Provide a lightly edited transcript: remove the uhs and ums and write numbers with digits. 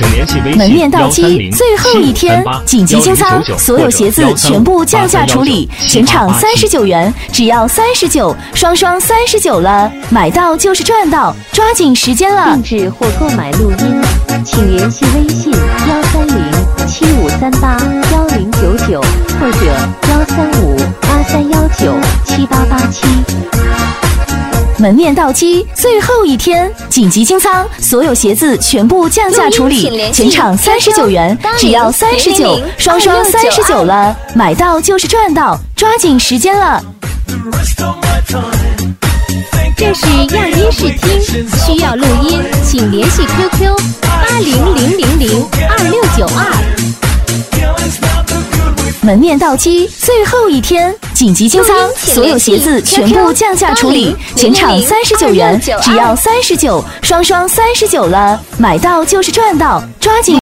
门面到期最后一天，紧急清仓，所有鞋子全部降价处理，全场39元，只要39，双双39了，买到就是赚到，抓紧时间了。 定制或购买录音，请联系微信13075381099或者13583197887。 门面到期最后一天，紧急清仓，所有鞋子全部降价处理，全场39元，只要39，双双39了，买到就是赚到，抓紧时间了。 这是样音试听，需要录音，请联系 QQ800002692。 门面到期最后一天，紧急清仓，所有鞋子全部降价处理，全场39元，只要39，双双39了，买到就是赚到，抓紧。